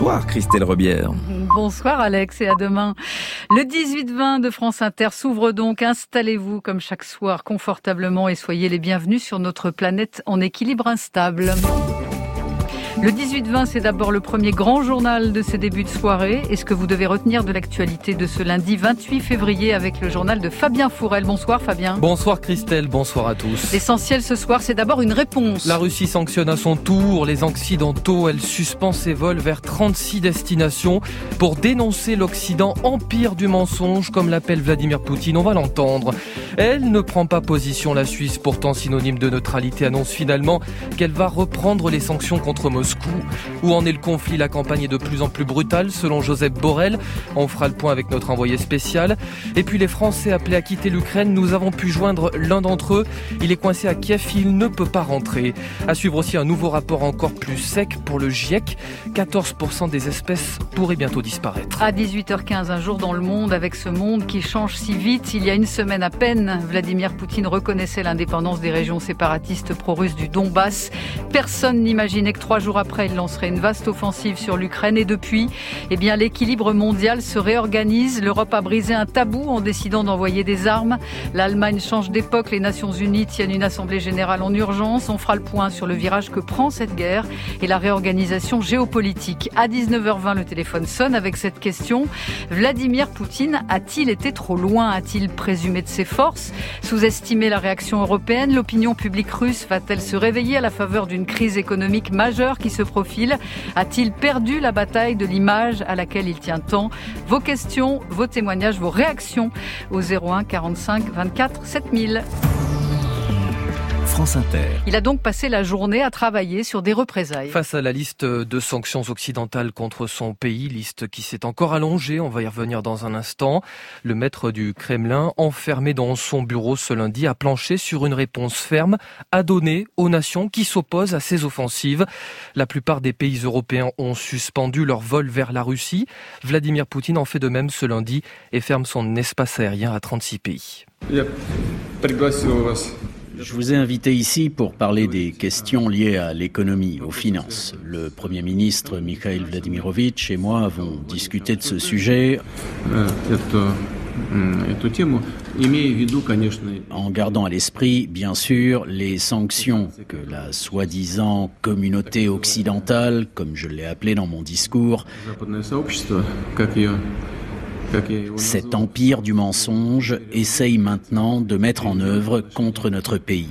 Bonsoir Christelle Rebière. Bonsoir Alex et à demain. Le 18-20 de France Inter s'ouvre donc. Installez-vous comme chaque soir confortablement et soyez les bienvenus sur notre planète en équilibre instable. Le 18-20, c'est d'abord le premier grand journal de ces débuts de soirée. Et ce que vous devez retenir de l'actualité de ce lundi 28 février avec le journal de Fabien Fourel. Bonsoir Fabien. Bonsoir Christelle, bonsoir à tous. L'essentiel ce soir, c'est d'abord une réponse. La Russie sanctionne à son tour les Occidentaux. Elle suspend ses vols vers 36 destinations pour dénoncer l'Occident, empire du mensonge, comme l'appelle Vladimir Poutine. On va l'entendre. Elle ne prend pas position. La Suisse, pourtant synonyme de neutralité, annonce finalement qu'elle va reprendre les sanctions contre Moscou. Où en est le conflit? La campagne est de plus en plus brutale, selon Joseph Borrell. On fera le point avec notre envoyé spécial. Et puis les Français appelés à quitter l'Ukraine, nous avons pu joindre l'un d'entre eux. Il est coincé à Kiev, il ne peut pas rentrer. À suivre aussi un nouveau rapport encore plus sec pour le GIEC. 14% des espèces pourraient bientôt disparaître. À 18h15, un jour dans le monde, avec ce monde qui change si vite. Il y a une semaine à peine, Vladimir Poutine reconnaissait l'indépendance des régions séparatistes pro-russes du Donbass. Personne n'imaginait que 3 jours après, il lancerait une vaste offensive sur l'Ukraine. Et depuis, l'équilibre mondial se réorganise. L'Europe a brisé un tabou en décidant d'envoyer des armes. L'Allemagne change d'époque. Les Nations Unies tiennent une assemblée générale en urgence. On fera le point sur le virage que prend cette guerre et la réorganisation géopolitique. À 19h20, le téléphone sonne avec cette question. Vladimir Poutine a-t-il été trop loin? A-t-il présumé de ses forces? Sous-estimé la réaction européenne? L'opinion publique russe va-t-elle se réveiller à la faveur d'une crise économique majeure qui se profile? A-t-il perdu la bataille de l'image à laquelle il tient tant? Vos questions, vos témoignages, vos réactions au 01 45 24 7000. France Inter. Il a donc passé la journée à travailler sur des représailles. Face à la liste de sanctions occidentales contre son pays, liste qui s'est encore allongée, on va y revenir dans un instant, le maître du Kremlin, enfermé dans son bureau ce lundi, a planché sur une réponse ferme à donner aux nations qui s'opposent à ces offensives. La plupart des pays européens ont suspendu leur vol vers la Russie. Vladimir Poutine en fait de même ce lundi et ferme son espace aérien à 36 pays. Je vous ai invité ici pour parler des questions liées à l'économie, aux finances. Le Premier ministre Mikhail Vladimirovitch et moi avons discuté de ce sujet en gardant à l'esprit, bien sûr, les sanctions que la soi-disant communauté occidentale, comme je l'ai appelé dans mon discours, cet empire du mensonge essaye maintenant de mettre en œuvre contre notre pays.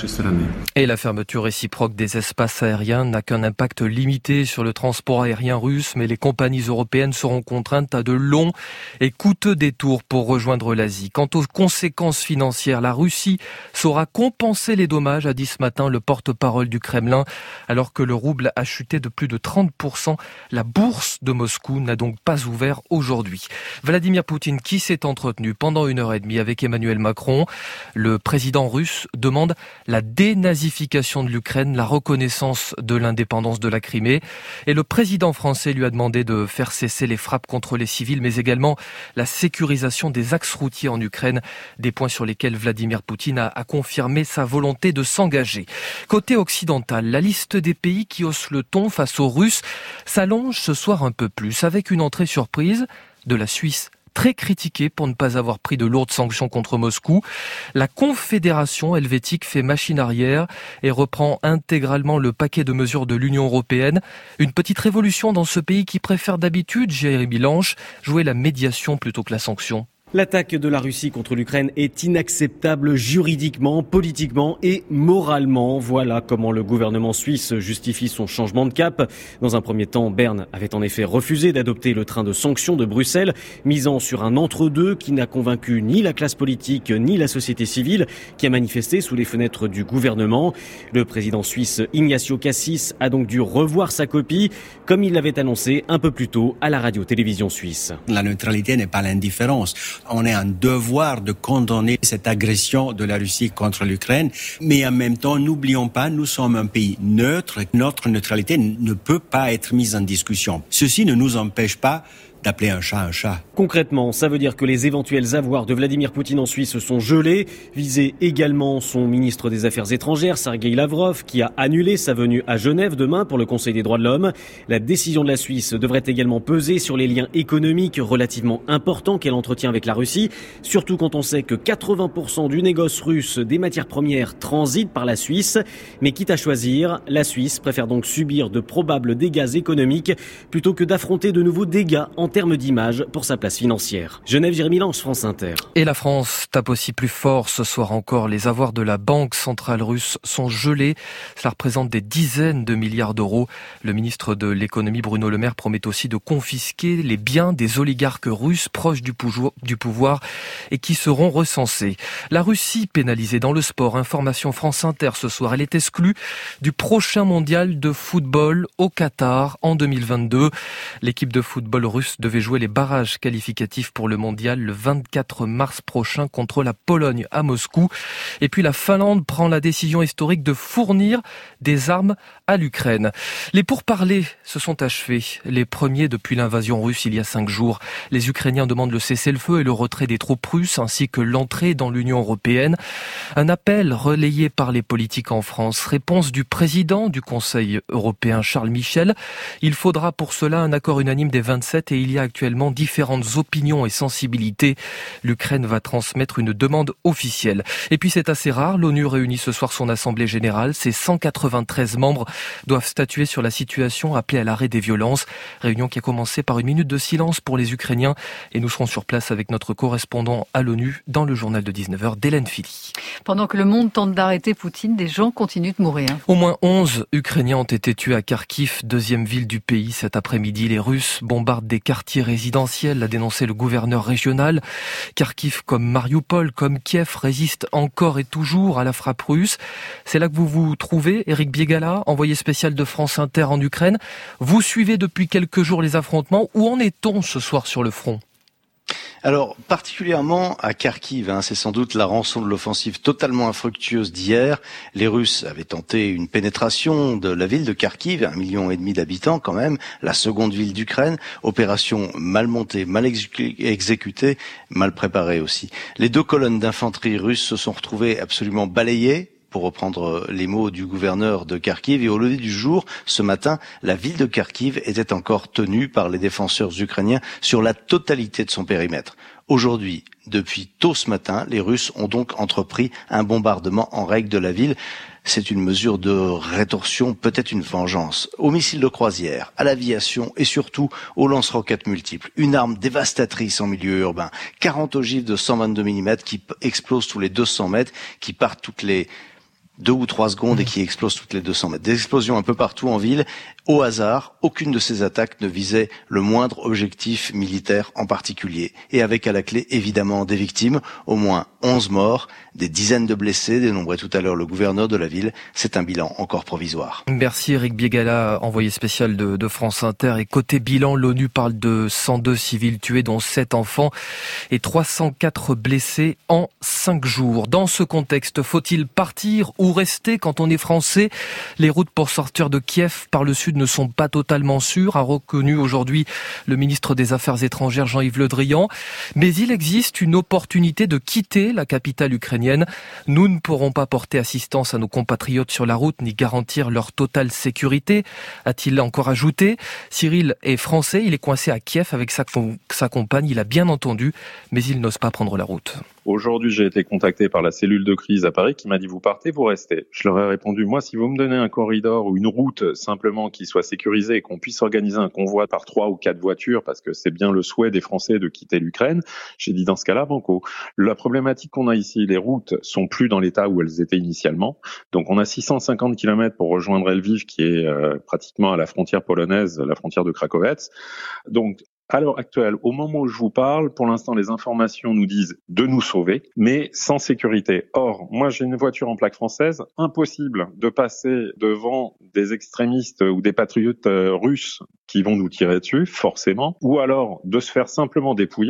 Et la fermeture réciproque des espaces aériens n'a qu'un impact limité sur le transport aérien russe, mais les compagnies européennes seront contraintes à de longs et coûteux détours pour rejoindre l'Asie. Quant aux conséquences financières, la Russie saura compenser les dommages, a dit ce matin le porte-parole du Kremlin, alors que le rouble a chuté de plus de 30%. La bourse de Moscou n'a donc pas ouvert aujourd'hui. Vladimir Poutine qui s'est entretenu pendant 1h30 avec Emmanuel Macron. Le président russe demande la dénazification de l'Ukraine, la reconnaissance de l'indépendance de la Crimée. Et le président français lui a demandé de faire cesser les frappes contre les civils, mais également la sécurisation des axes routiers en Ukraine. Des points sur lesquels Vladimir Poutine a confirmé sa volonté de s'engager. Côté occidental, la liste des pays qui haussent le ton face aux Russes s'allonge ce soir un peu plus, avec une entrée surprise de la Suisse, très critiquée pour ne pas avoir pris de lourdes sanctions contre Moscou. La Confédération helvétique fait machine arrière et reprend intégralement le paquet de mesures de l'Union européenne. Une petite révolution dans ce pays qui préfère d'habitude, Jérémy Lange, jouer la médiation plutôt que la sanction. L'attaque de la Russie contre l'Ukraine est inacceptable juridiquement, politiquement et moralement. Voilà comment le gouvernement suisse justifie son changement de cap. Dans un premier temps, Berne avait en effet refusé d'adopter le train de sanctions de Bruxelles, misant sur un entre-deux qui n'a convaincu ni la classe politique ni la société civile, qui a manifesté sous les fenêtres du gouvernement. Le président suisse Ignacio Cassis a donc dû revoir sa copie, comme il l'avait annoncé un peu plus tôt à la radio-télévision suisse. La neutralité n'est pas l'indifférence. On a un devoir de condamner cette agression de la Russie contre l'Ukraine, mais en même temps, n'oublions pas, nous sommes un pays neutre. Notre neutralité ne peut pas être mise en discussion. Ceci ne nous empêche pas d'appeler un chat un chat. Concrètement, ça veut dire que les éventuels avoirs de Vladimir Poutine en Suisse sont gelés. Visé également son ministre des Affaires étrangères, Sergueï Lavrov, qui a annulé sa venue à Genève demain pour le Conseil des droits de l'homme. La décision de la Suisse devrait également peser sur les liens économiques relativement importants qu'elle entretient avec la Russie, surtout quand on sait que 80% du négoce russe des matières premières transite par la Suisse. Mais quitte à choisir, la Suisse préfère donc subir de probables dégâts économiques plutôt que d'affronter de nouveaux dégâts en termes d'image pour sa place financière. Genève, Jérémy Lange, France Inter. Et la France tape aussi plus fort ce soir encore. Les avoirs de la Banque centrale russe sont gelés. Cela représente des dizaines de milliards d'euros. Le ministre de l'économie Bruno Le Maire promet aussi de confisquer les biens des oligarques russes proches du pouvoir et qui seront recensés. La Russie pénalisée dans le sport. Information France Inter ce soir. Elle est exclue du prochain mondial de football au Qatar en 2022. L'équipe de football russe devait jouer les barrages qualificatifs pour le mondial le 24 mars prochain contre la Pologne à Moscou. Et puis la Finlande prend la décision historique de fournir des armes à l'Ukraine. Les pourparlers se sont achevés, les premiers depuis l'invasion russe il y a 5 jours. Les Ukrainiens demandent le cessez-le-feu et le retrait des troupes russes ainsi que l'entrée dans l'Union européenne. Un appel relayé par les politiques en France. Réponse du président du Conseil européen Charles Michel. Il faudra pour cela un accord unanime des 27 et il y a actuellement différentes opinions et sensibilités. L'Ukraine va transmettre une demande officielle. Et puis c'est assez rare, l'ONU réunit ce soir son assemblée générale. Ses 193 membres doivent statuer sur la situation, appeler à l'arrêt des violences. Réunion qui a commencé par une minute de silence pour les Ukrainiens. Et nous serons sur place avec notre correspondant à l'ONU dans le journal de 19h d'Hélène Philly. Pendant que le monde tente d'arrêter Poutine, des gens continuent de mourir. Au moins 11 Ukrainiens ont été tués à Kharkiv, deuxième ville du pays. Cet après-midi, les Russes bombardent des quartiers résidentiels, a dénoncé le gouverneur régional. Kharkiv, comme Mariupol, comme Kiev, résiste encore et toujours à la frappe russe. C'est là que vous vous trouvez, Éric Biégala, envoyé spécial de France Inter en Ukraine. Vous suivez depuis quelques jours les affrontements. Où en est-on ce soir sur le front ? Alors, particulièrement à Kharkiv, c'est sans doute la rançon de l'offensive totalement infructueuse d'hier. Les Russes avaient tenté une pénétration de la ville de Kharkiv, 1,5 million d'habitants quand même, la seconde ville d'Ukraine. Opération mal montée, mal exécutée, mal préparée aussi. Les 2 colonnes d'infanterie russes se sont retrouvées absolument balayées, pour reprendre les mots du gouverneur de Kharkiv. Et au lever du jour, ce matin, la ville de Kharkiv était encore tenue par les défenseurs ukrainiens sur la totalité de son périmètre. Aujourd'hui, depuis tôt ce matin, les Russes ont donc entrepris un bombardement en règle de la ville. C'est une mesure de rétorsion, peut-être une vengeance. Aux missiles de croisière, à l'aviation et surtout aux lance-roquettes multiples. Une arme dévastatrice en milieu urbain. 40 ogives de 122 mm qui explosent tous les 200 mètres, qui partent toutes les 2 ou 3 secondes et qui explosent toutes les 200 mètres. Des explosions un peu partout en ville. Au hasard, aucune de ces attaques ne visait le moindre objectif militaire en particulier. Et avec à la clé, évidemment, des victimes, au moins 11 morts, des dizaines de blessés, dénombrait tout à l'heure le gouverneur de la ville. C'est un bilan encore provisoire. Merci Éric Biégala, envoyé spécial de France Inter. Et côté bilan, l'ONU parle de 102 civils tués, dont 7 enfants et 304 blessés en 5 jours. Dans ce contexte, faut-il partir ou rester quand on est français ? Les routes pour sortir de Kiev par le sud ne sont pas totalement sûres, a reconnu aujourd'hui le ministre des Affaires étrangères Jean-Yves Le Drian. Mais il existe une opportunité de quitter la capitale ukrainienne. Nous ne pourrons pas porter assistance à nos compatriotes sur la route ni garantir leur totale sécurité, a-t-il encore ajouté. Cyril est français, il est coincé à Kiev avec sa compagne, il a bien entendu, mais il n'ose pas prendre la route. Aujourd'hui, j'ai été contacté par la cellule de crise à Paris qui m'a dit « vous partez, vous restez ». Je leur ai répondu « moi, si vous me donnez un corridor ou une route simplement qui soit sécurisée et qu'on puisse organiser un convoi par 3 ou 4 voitures, parce que c'est bien le souhait des Français de quitter l'Ukraine », j'ai dit dans ce cas-là, banco. La problématique qu'on a ici, les routes sont plus dans l'état où elles étaient initialement. Donc on a 650 km pour rejoindre Lviv, qui est pratiquement à la frontière polonaise, la frontière de Krakowec. Donc à l'heure actuelle, au moment où je vous parle, pour l'instant, les informations nous disent de nous sauver, mais sans sécurité. Or, moi, j'ai une voiture en plaque française, impossible de passer devant des extrémistes ou des patriotes russes qui vont nous tirer dessus, forcément, ou alors de se faire simplement dépouiller,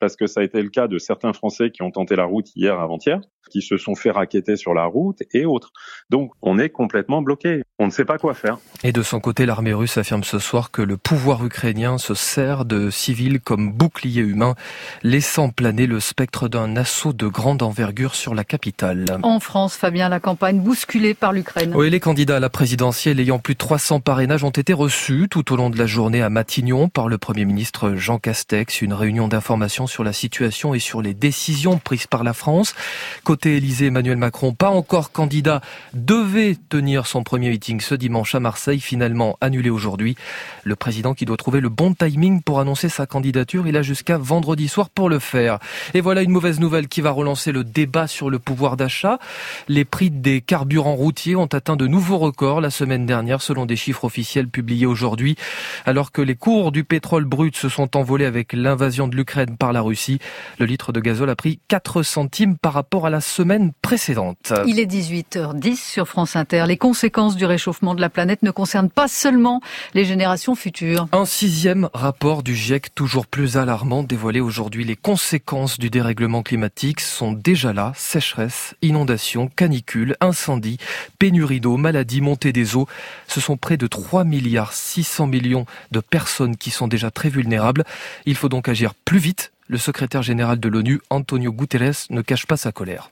parce que ça a été le cas de certains Français qui ont tenté la route hier avant-hier, qui se sont fait racketter sur la route et autres. Donc, on est complètement bloqué. On ne sait pas quoi faire. Et de son côté, l'armée russe affirme ce soir que le pouvoir ukrainien se sert de civils comme bouclier humain, laissant planer le spectre d'un assaut de grande envergure sur la capitale. En France, Fabien, la campagne bousculée par l'Ukraine. Oui, les candidats à la présidentielle ayant plus de 300 parrainages ont été reçus tout au long de la journée à Matignon par le Premier ministre Jean Castex. Une réunion d'information sur la situation et sur les décisions prises par la France. Côté Élysée, Emmanuel Macron, pas encore candidat, devait tenir son premier meeting ce dimanche à Marseille, finalement annulé aujourd'hui. Le président qui doit trouver le bon timing pour annoncer sa candidature, il a jusqu'à vendredi soir pour le faire. Et voilà une mauvaise nouvelle qui va relancer le débat sur le pouvoir d'achat. Les prix des carburants routiers ont atteint de nouveaux records la semaine dernière, selon des chiffres officiels publiés aujourd'hui. Alors que les cours du pétrole brut se sont envolés avec l'invasion de l'Ukraine par la Russie, le litre de gazole a pris 4 centimes par rapport à la semaine précédente. Il est 18h10 sur France Inter. Les conséquences du réchauffement de la planète ne concernent pas seulement les générations futures. Un 6e rapport du GIEC, toujours plus alarmant, dévoilé aujourd'hui. Les conséquences du dérèglement climatique sont déjà là. Sécheresse, inondations, canicules, incendies, pénurie d'eau, maladies, montée des eaux. Ce sont près de 3,6 milliards de personnes qui sont déjà très vulnérables. Il faut donc agir plus vite. Le secrétaire général de l'ONU, Antonio Guterres, ne cache pas sa colère.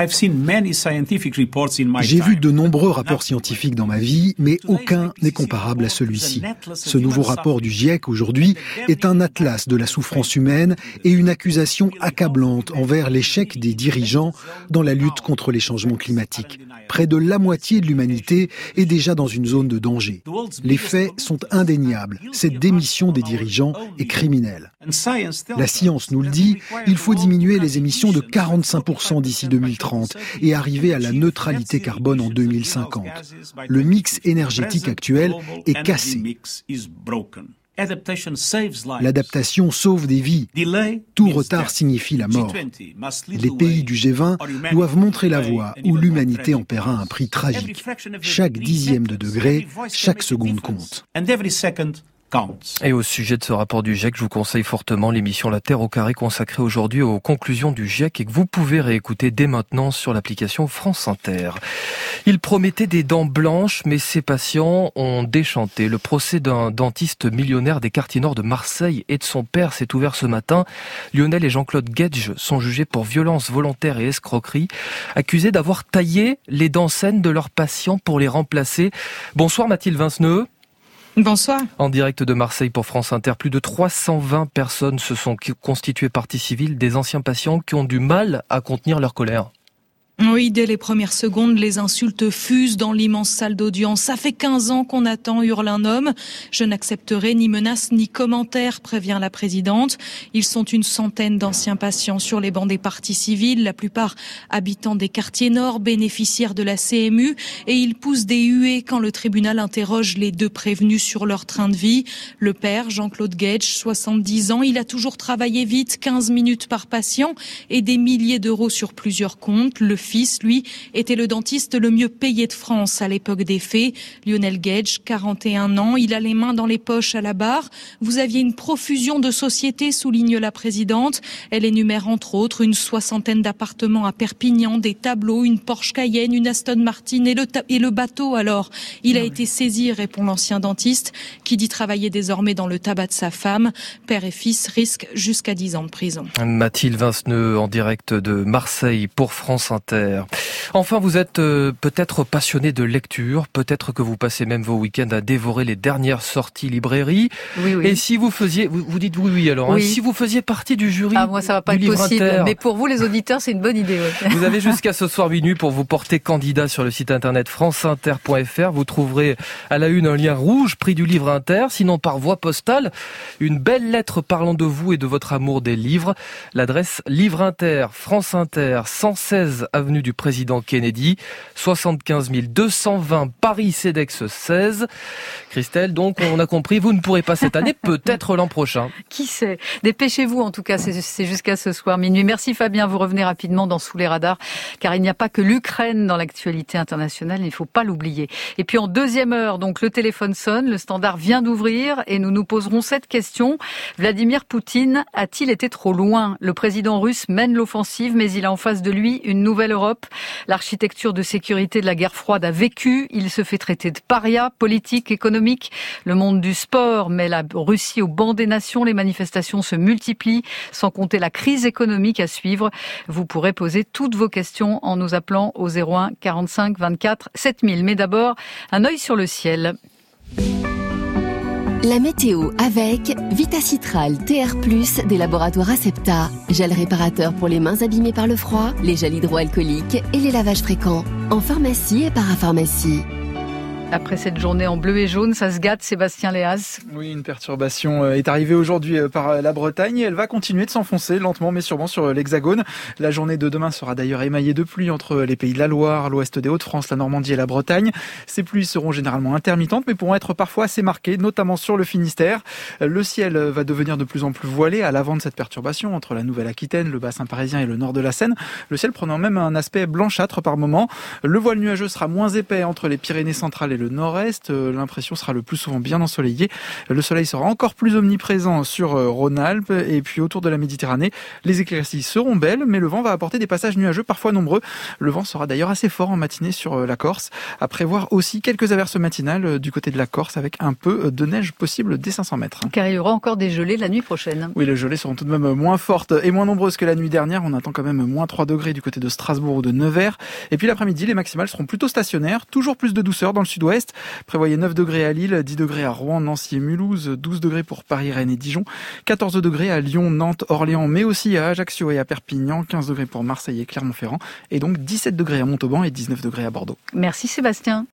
J'ai vu de nombreux rapports scientifiques dans ma vie, mais aucun n'est comparable à celui-ci. Ce nouveau rapport du GIEC aujourd'hui est un atlas de la souffrance humaine et une accusation accablante envers l'échec des dirigeants dans la lutte contre les changements climatiques. Près de la moitié de l'humanité est déjà dans une zone de danger. Les faits sont indéniables. Cette démission des dirigeants est criminelle. La science nous le dit, il faut diminuer les émissions de 45% d'ici 2030 et arriver à la neutralité carbone en 2050. Le mix énergétique actuel est cassé. L'adaptation sauve des vies. Tout retard signifie la mort. Les pays du G20 doivent montrer la voie où l'humanité en paiera un prix tragique. Chaque dixième de degré, chaque seconde compte. Et au sujet de ce rapport du GIEC, je vous conseille fortement l'émission La Terre au carré consacrée aujourd'hui aux conclusions du GIEC et que vous pouvez réécouter dès maintenant sur l'application France Inter. Il promettait des dents blanches, mais ses patients ont déchanté. Le procès d'un dentiste millionnaire des quartiers nord de Marseille et de son père s'est ouvert ce matin. Lionel et Jean-Claude Gage sont jugés pour violence volontaire et escroquerie, accusés d'avoir taillé les dents saines de leurs patients pour les remplacer. Bonsoir Mathilde Vinceneux. Bonsoir. En direct de Marseille pour France Inter, plus de 320 personnes se sont constituées partie civile, des anciens patients qui ont du mal à contenir leur colère. Oui, dès les premières secondes, les insultes fusent dans l'immense salle d'audience. Ça fait 15 ans qu'on attend, hurle un homme. Je n'accepterai ni menaces ni commentaires, prévient la présidente. Ils sont une centaine d'anciens patients sur les bancs des parties civiles, la plupart habitants des quartiers nord, bénéficiaires de la CMU, et ils poussent des huées quand le tribunal interroge les deux prévenus sur leur train de vie. Le père, Jean-Claude Gage, 70 ans, il a toujours travaillé vite, 15 minutes par patient et des milliers d'euros sur plusieurs comptes. Le fils, lui, était le dentiste le mieux payé de France à l'époque des faits. Lionel Gage, 41 ans, il a les mains dans les poches à la barre. Vous aviez une profusion de sociétés, souligne la présidente. Elle énumère entre autres une soixantaine d'appartements à Perpignan, des tableaux, une Porsche Cayenne, une Aston Martin et le bateau alors. Il a été saisi, répond l'ancien dentiste, qui dit travailler désormais dans le tabac de sa femme. Père et fils risquent jusqu'à 10 ans de prison. Mathilde Vinceneux en direct de Marseille pour France Inter. Enfin, vous êtes peut-être passionné de lecture, peut-être que vous passez même vos week-ends à dévorer les dernières sorties librairie. Oui, oui. Et si vous faisiez, vous dites oui alors, oui. Si vous faisiez partie du jury moi ça va pas du être livre possible, inter, mais pour vous les auditeurs c'est une bonne idée. Ouais. Vous avez jusqu'à ce soir minuit pour vous porter candidat sur le site internet franceinter.fr. Vous trouverez à la une un lien rouge, prix du livre inter, sinon par voie postale, une belle lettre parlant de vous et de votre amour des livres. L'adresse Livre Inter, France Inter, 116 avenue du Président président Kennedy. 75 220 Paris CEDEX 16. Christelle, donc on a compris, vous ne pourrez pas cette année, peut-être l'an prochain. Qui sait? Dépêchez-vous en tout cas, c'est jusqu'à ce soir minuit. Merci Fabien, vous revenez rapidement dans Sous les radars, car il n'y a pas que l'Ukraine dans l'actualité internationale, il ne faut pas l'oublier. Et puis en deuxième heure, donc le téléphone sonne, le standard vient d'ouvrir et nous nous poserons cette question. Vladimir Poutine a-t-il été trop loin? Le président russe mène l'offensive, mais il a en face de lui une nouvelle Europe. L'architecture de sécurité de la guerre froide a vécu, il se fait traiter de paria, politique, économique. Le monde du sport met la Russie au banc des nations. Les manifestations se multiplient, sans compter la crise économique à suivre. Vous pourrez poser toutes vos questions en nous appelant au 01 45 24 7000. Mais d'abord, un œil sur le ciel. La météo avec Vitacitral TR+, des laboratoires Acepta. Gel réparateur pour les mains abîmées par le froid, les gels hydroalcooliques et les lavages fréquents. En pharmacie et parapharmacie. Après cette journée en bleu et jaune, ça se gâte, Sébastien Léaz. Oui, une perturbation est arrivée aujourd'hui par la Bretagne et elle va continuer de s'enfoncer lentement mais sûrement sur l'Hexagone. La journée de demain sera d'ailleurs émaillée de pluie entre les pays de la Loire, l'ouest des Hauts-de-France, la Normandie et la Bretagne. Ces pluies seront généralement intermittentes mais pourront être parfois assez marquées, notamment sur le Finistère. Le ciel va devenir de plus en plus voilé à l'avant de cette perturbation entre la Nouvelle-Aquitaine, le bassin parisien et le nord de la Seine. Le ciel prenant même un aspect blanchâtre par moment. Le voile nuageux sera moins épais entre les Pyrénées centrales et le nord-est. L'impression sera le plus souvent bien ensoleillée. Le soleil sera encore plus omniprésent sur Rhône-Alpes et puis autour de la Méditerranée. Les éclaircies seront belles, mais le vent va apporter des passages nuageux parfois nombreux. Le vent sera d'ailleurs assez fort en matinée sur la Corse. À prévoir aussi quelques averses matinales du côté de la Corse avec un peu de neige possible dès 500 mètres. Car il y aura encore des gelées la nuit prochaine. Oui, les gelées seront tout de même moins fortes et moins nombreuses que la nuit dernière. On attend quand même moins 3 degrés du côté de Strasbourg ou de Nevers. Et puis l'après-midi, les maximales seront plutôt stationnaires. Toujours plus de douceur dans le sud-ouest. Prévoyez 9 degrés à Lille, 10 degrés à Rouen, Nancy et Mulhouse, 12 degrés pour Paris, Rennes et Dijon, 14 degrés à Lyon, Nantes, Orléans, mais aussi à Ajaccio et à Perpignan, 15 degrés pour Marseille et Clermont-Ferrand, et donc 17 degrés à Montauban et 19 degrés à Bordeaux. Merci Sébastien.